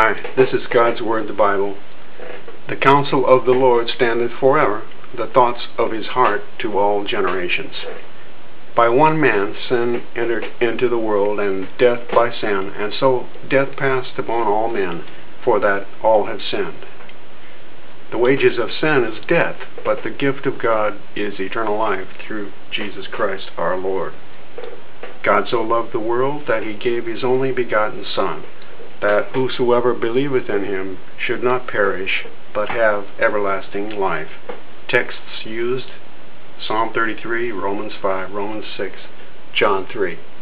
Hi, this is God's Word, the Bible. The counsel of the Lord standeth forever, the thoughts of his heart to all generations. By one man sin entered into the world, and death by sin, and so death passed upon all men, for that all have sinned. The wages of sin is death, but the gift of God is eternal life through Jesus Christ our Lord. God so loved the world that he gave his only begotten Son, that whosoever believeth in him should not perish, but have everlasting life. Texts used: Psalm 33, Romans 5, Romans 6, John 3.